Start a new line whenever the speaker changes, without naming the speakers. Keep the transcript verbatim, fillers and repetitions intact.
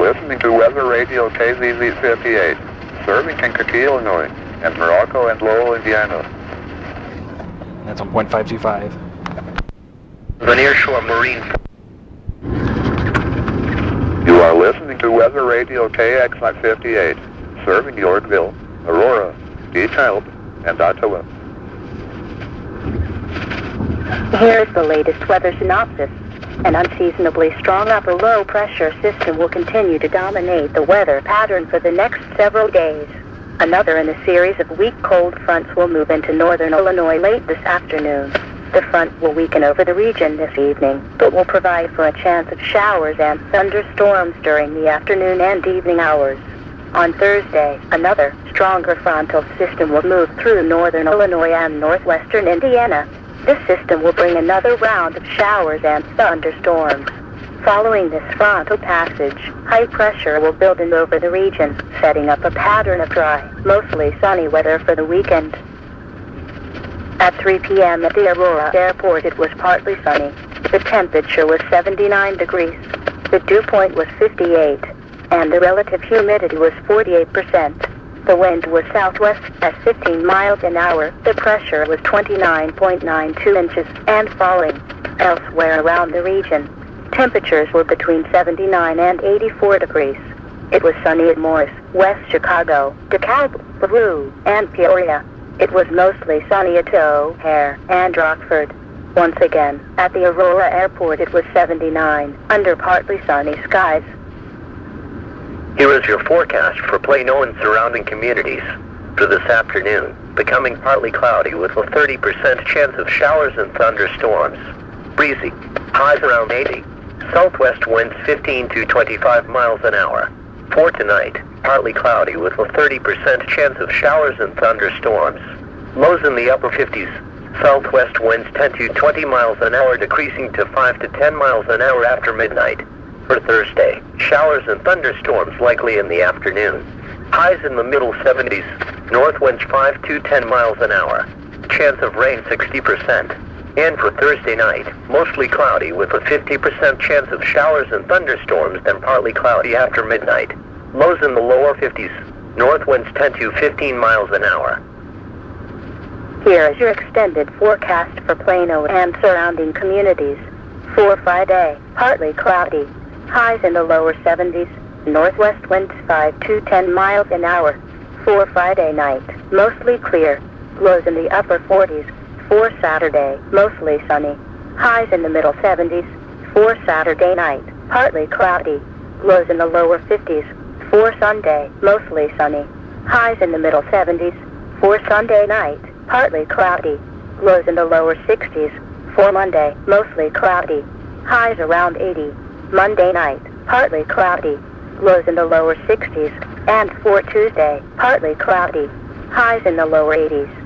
listening to Weather Radio K Z Z fifty-eight, serving Kankakee, Illinois, and Morocco and Lowell, Indiana.
That's on point five two five.
The Nearshore Marine.
You are listening to Weather Radio K X fifty-eight, serving Yorkville, Aurora, DeKalb, and Ottawa.
Here's the latest weather synopsis. An unseasonably strong upper-low pressure system will continue to dominate the weather pattern for the next several days. Another in a series of weak cold fronts will move into northern Illinois late this afternoon. The front will weaken over the region this evening, but will provide for a chance of showers and thunderstorms during the afternoon and evening hours. On Thursday, another, stronger frontal system will move through northern Illinois and northwestern Indiana. This system will bring another round of showers and thunderstorms. Following this frontal passage, high pressure will build in over the region, setting up a pattern of dry, mostly sunny weather for the weekend. At three p m at the Aurora Airport, it was partly sunny. The temperature was seventy-nine degrees. The dew point was fifty-eight, and the relative humidity was forty-eight percent. The wind was southwest at fifteen miles an hour. The pressure was twenty-nine point nine two inches and falling. Elsewhere around the region, temperatures were between seventy-nine and eighty-four degrees. It was sunny at Morris, West Chicago, DeKalb, Peru, and Peoria. It was mostly sunny at O'Hare and Rockford. Once again, at the Aurora Airport, it was seventy-nine, under partly sunny skies.
Here is your forecast for Plano and surrounding communities. For this afternoon, becoming partly cloudy with a thirty percent chance of showers and thunderstorms. Breezy. Highs around eighty. Southwest winds fifteen to twenty-five miles an hour. For tonight, partly cloudy with a thirty percent chance of showers and thunderstorms. Lows in the upper fifties. Southwest winds ten to twenty miles an hour, decreasing to five to ten miles an hour after midnight. For Thursday, showers and thunderstorms likely in the afternoon. Highs in the middle seventies. North winds five to ten miles an hour. Chance of rain sixty percent. And for Thursday night, mostly cloudy with a fifty percent chance of showers and thunderstorms, then partly cloudy after midnight. Lows in the lower fifties. North winds ten to fifteen miles an hour.
Here is your extended forecast for Plano and surrounding communities. For Friday, partly cloudy. Highs in the lower seventies. Northwest winds five to ten miles an hour. For Friday night, mostly clear. Lows in the upper forties. For Saturday, mostly sunny. Highs in the middle seventies. For Saturday night, partly cloudy. Lows in the lower fifties. For Sunday, mostly sunny. Highs in the middle seventies. For Sunday night, partly cloudy. Lows in the lower sixties. For Monday, mostly cloudy. Highs around eighty. Monday night, partly cloudy. Lows in the lower sixties. And for Tuesday, partly cloudy. Highs in the lower eighties.